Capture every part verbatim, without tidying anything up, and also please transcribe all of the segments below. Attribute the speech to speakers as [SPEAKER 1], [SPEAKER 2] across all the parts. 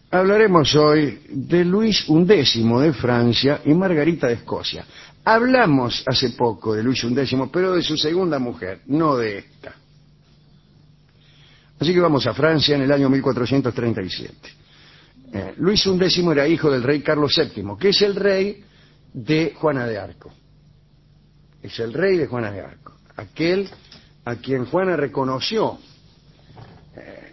[SPEAKER 1] hablaremos hoy de Luis undécimo de Francia y Margarita de Escocia. Hablamos hace poco de Luis undécimo, pero de su segunda mujer, no de esta. Así que vamos a Francia en el año mil cuatrocientos treinta y siete. Eh, Luis undécimo era hijo del rey Carlos séptimo, que es el rey de Juana de Arco. Es el rey de Juana de Arco, aquel a quien Juana reconoció. Eh,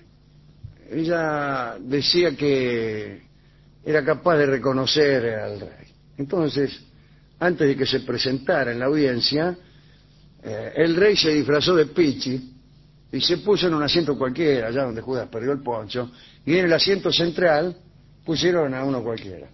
[SPEAKER 1] ella decía que era capaz de reconocer al rey. Entonces, antes de que se presentara en la audiencia, eh, el rey se disfrazó de Pichi y se puso en un asiento cualquiera, allá donde Judas perdió el poncho, y en el asiento central pusieron a uno cualquiera.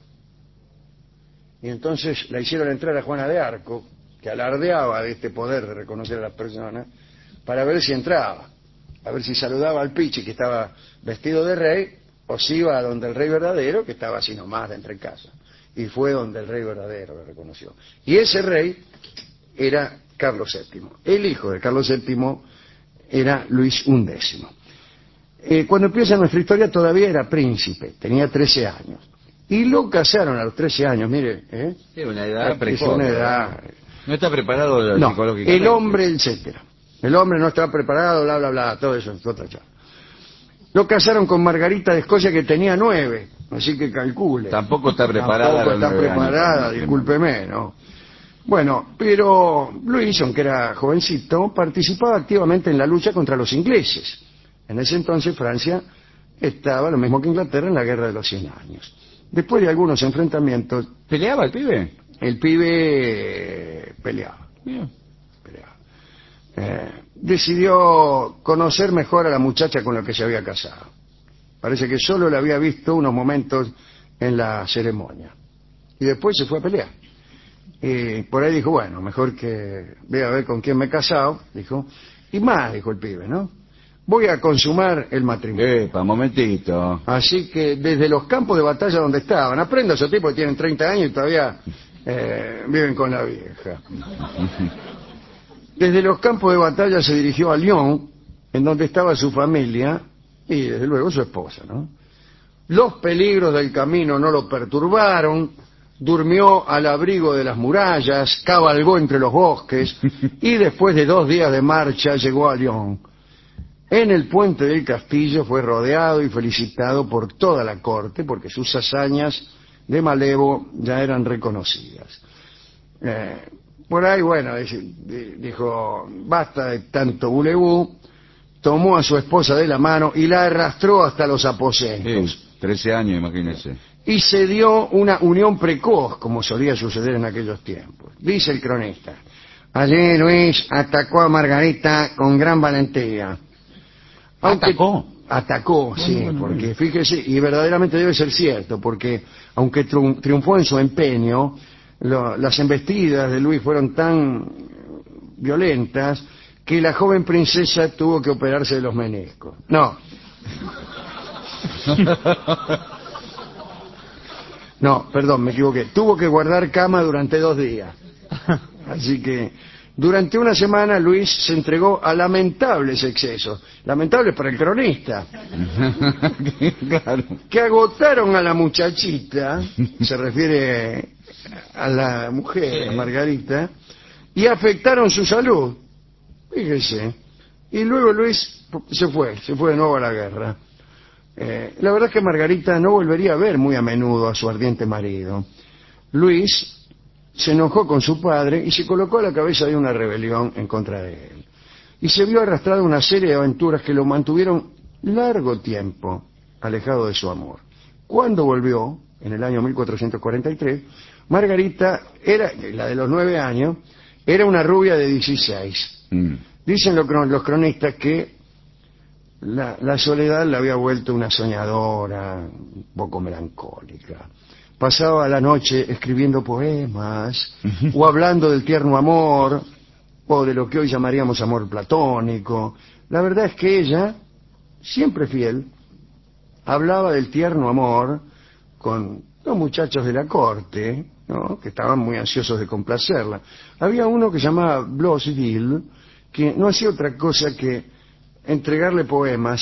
[SPEAKER 1] Y entonces la hicieron entrar a Juana de Arco, que alardeaba de este poder de reconocer a las personas, para ver si entraba, a ver si saludaba al Pichi, que estaba vestido de rey, o si iba a donde el rey verdadero, que estaba así nomás de entre casa. Y fue donde el rey verdadero lo reconoció. Y ese rey era Carlos séptimo. El hijo de Carlos séptimo era Luis undécimo. Eh, cuando empieza nuestra historia todavía era príncipe, tenía trece años. Y lo casaron a los trece años, mire. ¿eh?
[SPEAKER 2] Es una edad
[SPEAKER 1] es
[SPEAKER 2] precoz.
[SPEAKER 1] una edad...
[SPEAKER 2] No está preparado
[SPEAKER 1] no,
[SPEAKER 2] psicológicamente.
[SPEAKER 1] El hombre, etcétera. El hombre no estaba preparado, bla, bla, bla, todo eso es otra charla. Lo casaron con Margarita de Escocia, que tenía nueve, así que calcule.
[SPEAKER 2] Tampoco está preparada.
[SPEAKER 1] Tampoco está preparada,
[SPEAKER 2] años.
[SPEAKER 1] discúlpeme, ¿no? Bueno, pero Luis, aunque era jovencito, participaba activamente en la lucha contra los ingleses. En ese entonces Francia estaba, lo mismo que Inglaterra, en la Guerra de los Cien Años. Después de algunos enfrentamientos...
[SPEAKER 2] ¿Peleaba el pibe?
[SPEAKER 1] El pibe peleaba.
[SPEAKER 2] Bien.
[SPEAKER 1] peleaba. Eh, decidió conocer mejor a la muchacha con la que se había casado. Parece que solo la había visto unos momentos en la ceremonia. Y después se fue a pelear. Y por ahí dijo, bueno, mejor que vea a ver con quién me he casado, dijo. Y más, dijo el pibe, ¿no? Voy a consumar el matrimonio.
[SPEAKER 2] Epa, momentito.
[SPEAKER 1] Así que desde los campos de batalla donde estaban, aprenda a esos tipos que tienen treinta años y todavía eh, viven con la vieja. Desde los campos de batalla se dirigió a Lyon, en donde estaba su familia y desde luego su esposa, ¿no? Los peligros del camino no lo perturbaron, durmió al abrigo de las murallas, cabalgó entre los bosques y después de dos días de marcha llegó a Lyon. En el puente del castillo fue rodeado y felicitado por toda la corte porque sus hazañas de malevo ya eran reconocidas. Eh, por ahí, bueno, dijo, basta de tanto bulebú, tomó a su esposa de la mano y la arrastró hasta los aposentos.
[SPEAKER 2] Sí, trece años, imagínese.
[SPEAKER 1] Y se dio una unión precoz, como solía suceder en aquellos tiempos. Dice el cronista, allí Luis atacó a Margarita con gran valentía. Aunque,
[SPEAKER 2] ¿Atacó?
[SPEAKER 1] Atacó, sí, bueno, bueno, porque fíjese, y verdaderamente debe ser cierto, porque aunque triunfó en su empeño, lo, las embestidas de Luis fueron tan violentas que la joven princesa tuvo que operarse de los meniscos. No. No, perdón, me equivoqué. Tuvo que guardar cama durante dos días. Así que durante una semana Luis se entregó a lamentables excesos. Lamentables para el cronista.
[SPEAKER 2] Claro.
[SPEAKER 1] Que agotaron a la muchachita, se refiere a la mujer, a Margarita, y afectaron su salud. Fíjese. Y luego Luis se fue, se fue de nuevo a la guerra. Eh, la verdad es que Margarita no volvería a ver muy a menudo a su ardiente marido. Luis se enojó con su padre y se colocó a la cabeza de una rebelión en contra de él. Y se vio arrastrado a una serie de aventuras que lo mantuvieron largo tiempo alejado de su amor. Cuando volvió, en el año mil cuatrocientos cuarenta y tres, Margarita, era la de los nueve años, era una rubia de dieciséis. Mm. Dicen los, los cronistas que la, la soledad la había vuelto una soñadora, un poco melancólica. Pasaba la noche escribiendo poemas, o hablando del tierno amor, o de lo que hoy llamaríamos amor platónico. La verdad es que ella, siempre fiel, hablaba del tierno amor con los muchachos de la corte, ¿no?, que estaban muy ansiosos de complacerla. Había uno que se llamaba Blosseville, que no hacía otra cosa que entregarle poemas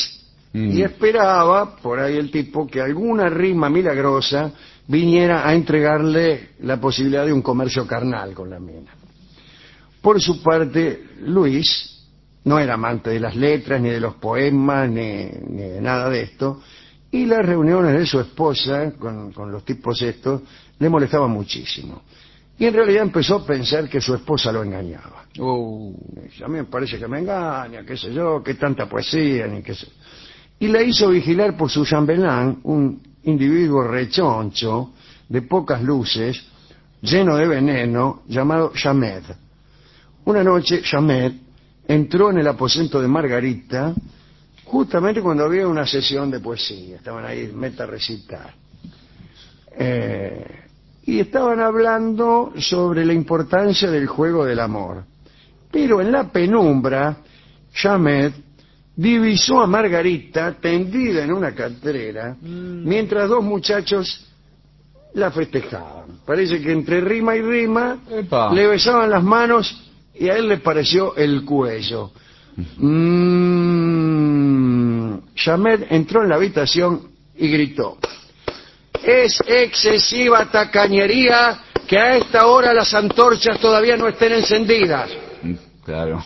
[SPEAKER 2] Mm.
[SPEAKER 1] y esperaba por ahí el tipo que alguna rima milagrosa viniera a entregarle la posibilidad de un comercio carnal con la mina. Por su parte, Luis no era amante de las letras, ni de los poemas, ni, ni de nada de esto, y las reuniones de su esposa con, con los tipos estos le molestaban muchísimo. Y en realidad empezó a pensar que su esposa lo engañaba.
[SPEAKER 2] Oh.
[SPEAKER 1] A mí me parece que me engaña, qué sé yo, qué tanta poesía, ni qué sé. Y la hizo vigilar por su chambelán, un individuo rechoncho, de pocas luces, lleno de veneno, llamado Chamed. Una noche, Chamed entró en el aposento de Margarita justamente cuando había una sesión de poesía. Estaban ahí, meta recitar. Eh, y estaban hablando sobre la importancia del juego del amor. Pero en la penumbra, Chamed divisó a Margarita tendida en una catrera, mm. mientras dos muchachos la festejaban. Parece que entre rima y rima
[SPEAKER 2] Epa.
[SPEAKER 1] le besaban las manos y a él le pareció el cuello. Mm. Chamed entró en la habitación y gritó: es excesiva tacañería que a esta hora las antorchas todavía no estén encendidas.
[SPEAKER 2] Claro.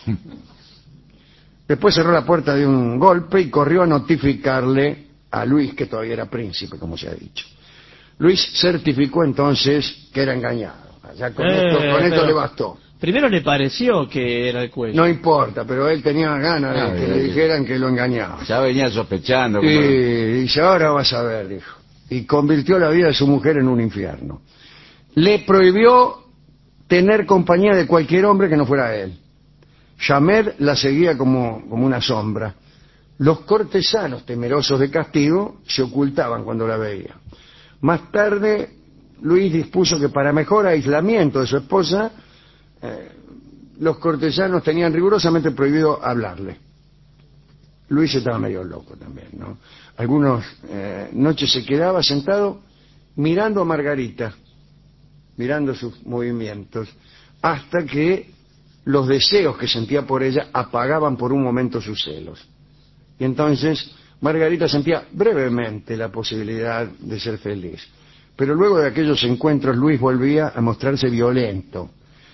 [SPEAKER 1] Después cerró la puerta de un golpe y corrió a notificarle a Luis que todavía era príncipe, como se ha dicho. Luis certificó entonces que era engañado. Ya con
[SPEAKER 3] Eh,
[SPEAKER 1] esto, con esto
[SPEAKER 3] pero
[SPEAKER 1] le bastó.
[SPEAKER 3] Primero le pareció que era el cuello.
[SPEAKER 1] No importa, pero él tenía ganas de
[SPEAKER 2] Ah,
[SPEAKER 1] que
[SPEAKER 2] bien,
[SPEAKER 1] le
[SPEAKER 2] bien.
[SPEAKER 1] dijeran que lo engañaba.
[SPEAKER 2] Ya venía sospechando. como-
[SPEAKER 1] Y dice, ahora vas a ver, dijo. Y convirtió la vida de su mujer en un infierno. Le prohibió tener compañía de cualquier hombre que no fuera él. Chamed la seguía como, como una sombra. Los cortesanos, temerosos de castigo, se ocultaban cuando la veían. Más tarde, Luis dispuso que para mejor aislamiento de su esposa, eh, los cortesanos tenían rigurosamente prohibido hablarle. Luis estaba medio loco también, ¿no? Algunas eh, noches se quedaba sentado mirando a Margarita, mirando sus movimientos, hasta que los deseos que sentía por ella apagaban por un momento sus celos. Y entonces Margarita sentía brevemente la posibilidad de ser feliz. Pero luego de aquellos encuentros Luis volvía a mostrarse violento.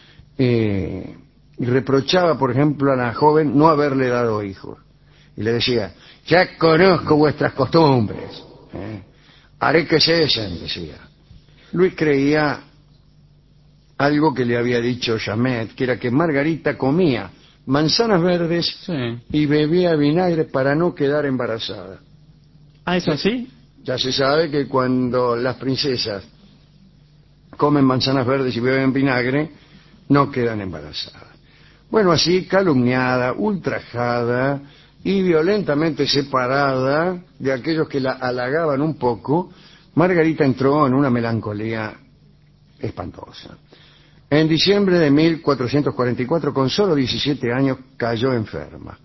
[SPEAKER 1] Eh, y reprochaba, por ejemplo, a la joven no haberle dado hijos. Y le decía, ya conozco vuestras costumbres, ¿eh? Haré que cesen, decía. Luis creía algo que le había dicho Chamed, que era que Margarita comía manzanas verdes
[SPEAKER 3] Sí.
[SPEAKER 1] y bebía vinagre para no quedar embarazada.
[SPEAKER 3] ¿Ah, es así?
[SPEAKER 1] Ya se sabe que cuando las princesas comen manzanas verdes y beben vinagre, no quedan embarazadas. Bueno, así calumniada, ultrajada y violentamente separada de aquellos que la halagaban un poco, Margarita entró en una melancolía espantosa. En diciembre de mil cuatrocientos cuarenta y cuatro, con solo diecisiete años, cayó enferma.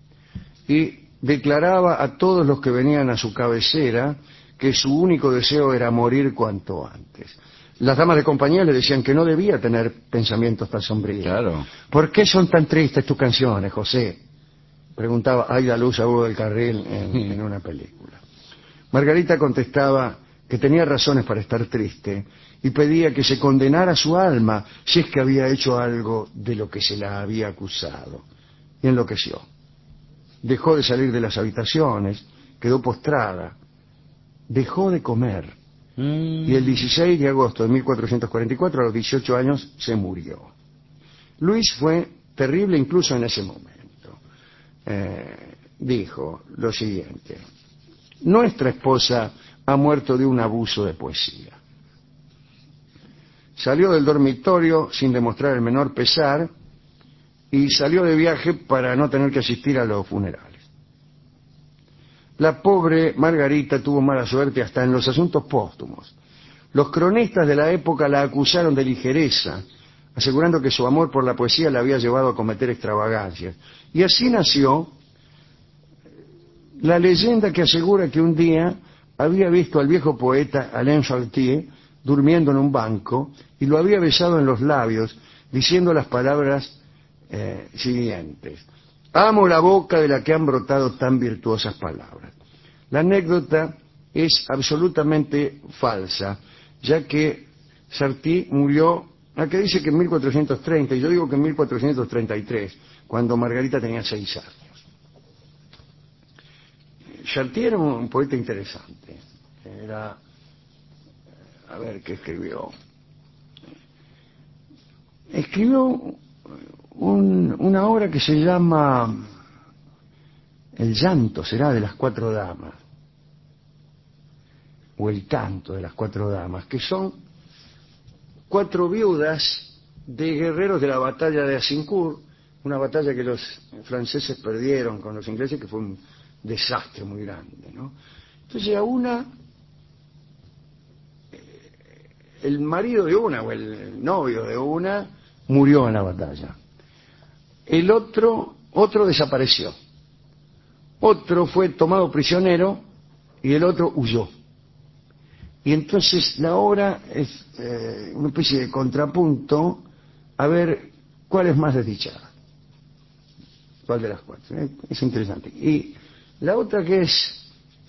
[SPEAKER 1] Y declaraba a todos los que venían a su cabecera que su único deseo era morir cuanto antes. Las damas de compañía le decían que no debía tener pensamientos tan sombríos.
[SPEAKER 2] Claro.
[SPEAKER 1] ¿Por qué son tan tristes tus canciones, José?, preguntaba Aida Luz a Hugo del Carril en, en una película. Margarita contestaba que tenía razones para estar triste y pedía que se condenara su alma si es que había hecho algo de lo que se la había acusado. Y enloqueció. Dejó de salir de las habitaciones, quedó postrada, dejó de comer.
[SPEAKER 3] Mm.
[SPEAKER 1] Y el dieciséis de agosto de mil cuatrocientos cuarenta y cuatro, a los dieciocho años, se murió. Luis fue terrible incluso en ese momento. Eh, dijo lo siguiente: nuestra esposa ha muerto de un abuso de poesía. Salió del dormitorio sin demostrar el menor pesar y salió de viaje para no tener que asistir a los funerales. La pobre Margarita tuvo mala suerte hasta en los asuntos póstumos. Los cronistas de la época la acusaron de ligereza, asegurando que su amor por la poesía la había llevado a cometer extravagancias. Y así nació la leyenda que asegura que un día había visto al viejo poeta Alain Chartier durmiendo en un banco y lo había besado en los labios, diciendo las palabras eh, siguientes: amo la boca de la que han brotado tan virtuosas palabras. La anécdota es absolutamente falsa, ya que Sarti murió, acá dice que en mil cuatrocientos treinta, y yo digo que en mil cuatrocientos treinta y tres, cuando Margarita tenía seis años. Sarti era un poeta interesante. Era, a ver, ¿qué escribió? Escribió un, una obra que se llama El llanto, será, de las cuatro damas, o El canto de las cuatro damas, que son cuatro viudas de guerreros de la batalla de Azincourt, una batalla que los franceses perdieron con los ingleses, que fue un desastre muy grande, ¿no? Entonces a una, el marido de una o el novio de una murió en la batalla, el otro otro desapareció, otro fue tomado prisionero y el otro huyó. Y entonces la obra es eh, una especie de contrapunto a ver cuál es más desdichada, cuál de las cuatro. ¿eh? Es interesante. Y la otra que es,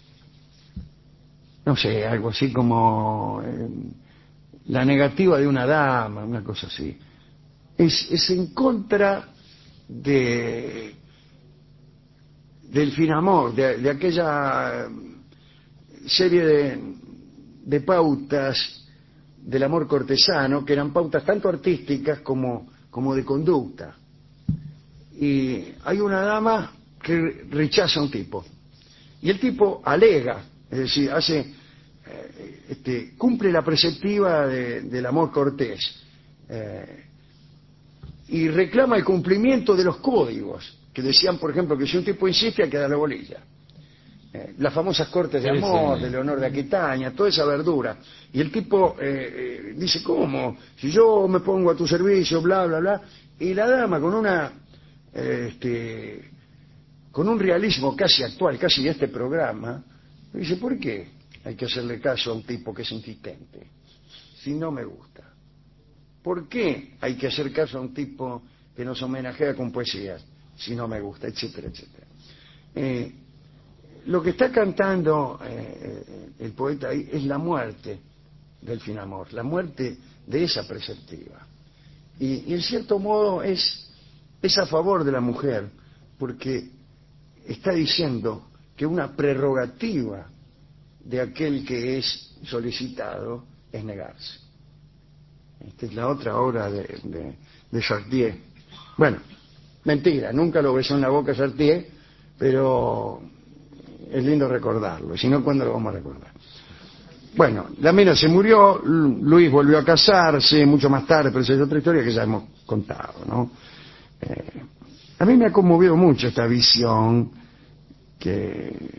[SPEAKER 1] no sé, algo así como eh, la negativa de una dama, una cosa así. Es, es en contra de del finamor, de, de aquella serie de de pautas del amor cortesano, que eran pautas tanto artísticas como, como de conducta. Y hay una dama que rechaza a un tipo, y el tipo alega, es decir, hace, eh, este, cumple la preceptiva de, del amor cortés, eh, y reclama el cumplimiento de los códigos, que decían, por ejemplo, que si un tipo insiste hay que darle bolilla. Las famosas cortes de amor, de Leonor de Aquitania, toda esa verdura. Y el tipo eh, eh, dice, ¿cómo? Si yo me pongo a tu servicio, bla, bla, bla. Y la dama, con una eh, este, con un realismo casi actual, casi de este programa, dice, ¿por qué hay que hacerle caso a un tipo que es insistente si no me gusta? ¿Por qué hay que hacer caso a un tipo que nos homenajea con poesías si no me gusta? Etcétera, etcétera. Eh, Lo que está cantando eh, el poeta ahí es la muerte del finamor, la muerte de esa preceptiva. Y, y en cierto modo es, es a favor de la mujer, porque está diciendo que una prerrogativa de aquel que es solicitado es negarse. Esta es la otra obra de, de, de Chartier. Bueno, mentira, nunca lo besó en la boca Chartier, pero es lindo recordarlo, y si no, ¿cuándo lo vamos a recordar? Bueno, la mina se murió, Luis volvió a casarse mucho más tarde, pero esa es otra historia que ya hemos contado, ¿no? Eh, a mí me ha conmovido mucho esta visión que,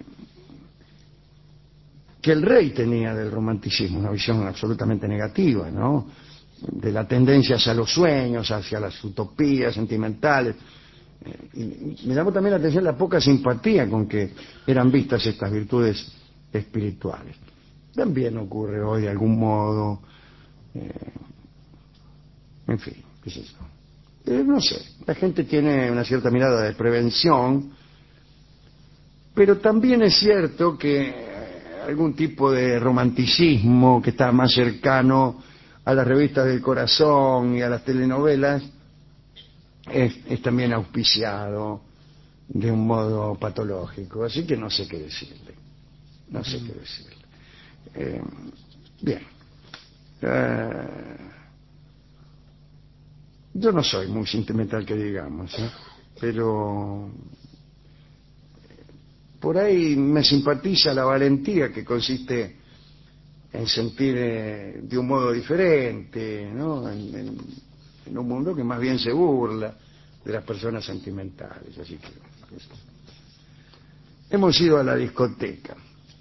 [SPEAKER 1] que el rey tenía del romanticismo, una visión absolutamente negativa, ¿no? De la tendencia hacia los sueños, hacia las utopías sentimentales. Y me llamó también la atención la poca simpatía con que eran vistas estas virtudes espirituales. También ocurre hoy de algún modo, eh, en fin, qué sé yo. Eh, no sé, la gente tiene una cierta mirada de prevención, pero también es cierto que eh, algún tipo de romanticismo que está más cercano a las revistas del corazón y a las telenovelas Es, es también auspiciado de un modo patológico, así que no sé qué decirle, no sé qué decirle. Eh, bien, eh, yo no soy muy sentimental que digamos, ¿eh? Pero por ahí me simpatiza la valentía que consiste en sentir eh, de un modo diferente, ¿no? En, en, en un mundo que más bien se burla de las personas sentimentales, así que pues, hemos ido a la discoteca.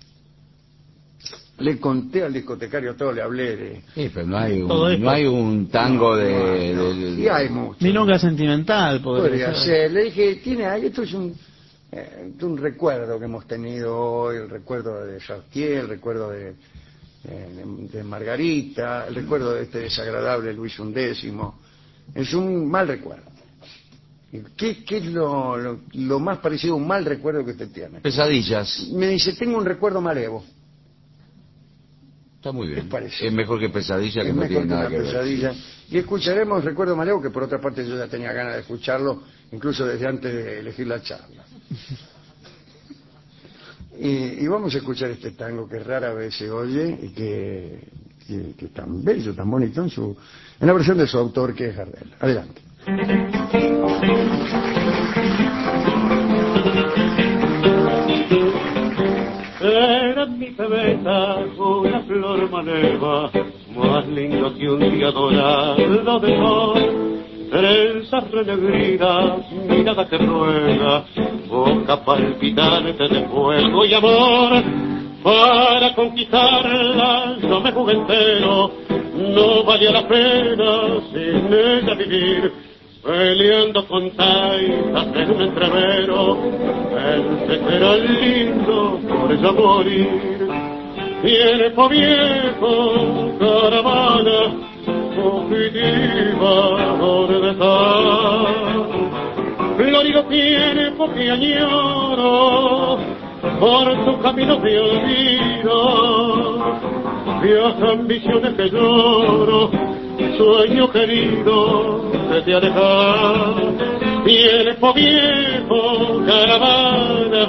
[SPEAKER 1] Le conté al discotecario todo, le hablé de...
[SPEAKER 2] Sí, pero no hay
[SPEAKER 3] Todo
[SPEAKER 2] un,
[SPEAKER 3] esto.
[SPEAKER 2] no hay un tango
[SPEAKER 1] No,
[SPEAKER 2] de,
[SPEAKER 1] no hay, no.
[SPEAKER 2] de- de-
[SPEAKER 1] Y hay mucho.
[SPEAKER 3] Milonga sentimental, podría,
[SPEAKER 1] Podría
[SPEAKER 3] ser.
[SPEAKER 1] ser. Le dije, tiene ahí, esto es un, eh, un recuerdo que hemos tenido hoy, el recuerdo de Chartier, el recuerdo de, de, de Margarita, el recuerdo de este desagradable Luis undécimo. Es un mal recuerdo. ¿Qué, qué es lo, lo, lo más parecido a un mal recuerdo que usted tiene?
[SPEAKER 2] Pesadillas.
[SPEAKER 1] Me dice, tengo un recuerdo malevo.
[SPEAKER 2] Está muy bien.
[SPEAKER 1] Es parecido.
[SPEAKER 2] Es mejor que pesadilla, que
[SPEAKER 1] Es
[SPEAKER 2] no
[SPEAKER 1] mejor
[SPEAKER 2] tiene
[SPEAKER 1] que
[SPEAKER 2] nada
[SPEAKER 1] una
[SPEAKER 2] que ver.
[SPEAKER 1] pesadilla.
[SPEAKER 2] Sí.
[SPEAKER 1] Y escucharemos Recuerdo Malevo, que por otra parte yo ya tenía ganas de escucharlo, incluso desde antes de elegir la charla. Y, y vamos a escuchar este tango que rara vez se oye y que, que, que es tan bello, tan bonito en, su, en la versión de su autor, que es Gardel. Adelante.
[SPEAKER 4] Era en mi cabeza una flor maleva, más lindo que un día dorado de sol. Trenzas renegridas, mirada que ruega, boca palpitante de fuego y amor. Para conquistarla yo me jugué entero, no valía la pena sin ella vivir. Peleando con taizas en un entrevero, pensé que era lindo por ella morir. Tiempo viejo, caravana, fugitiva, ¿dónde está? Florido tiempo que añoro, por tu camino de olvido, viajan visiones que lloro, sueño querido que te aleja. Tiempo viejo, caravana,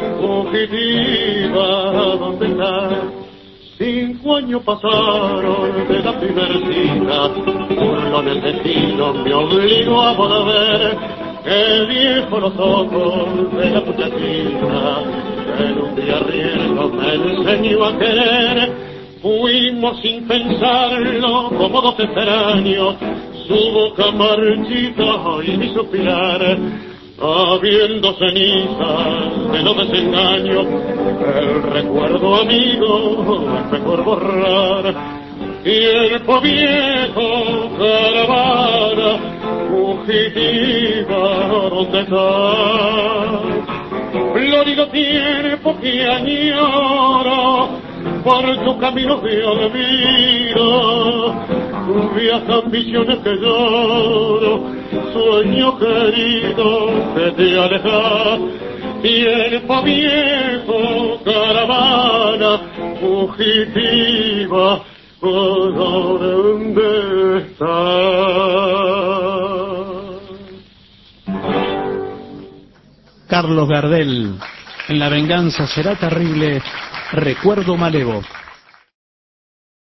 [SPEAKER 4] fugitiva, ¿dónde estás? Cinco años pasaron de la primer cita, burlón el destino me obligó a volver. El viejo los ojos de la muchachita, en un día riendo me enseñó a querer. Fuimos sin pensarlo como dos extraños, su boca marchita y mi suspirar. Habiendo cenizas de los desengaños, el recuerdo amigo es mejor borrar. Tiempo viejo, caravana, fugitiva, ¿dónde estás? Florido tiempo que añoro, por tu camino de olvido, viajan visiones que lloro, sueño querido que te alejas. Tiempo viejo, caravana, fugitiva, ¿dónde estás?
[SPEAKER 3] Carlos Gardel, en La venganza será terrible, Recuerdo Malevo.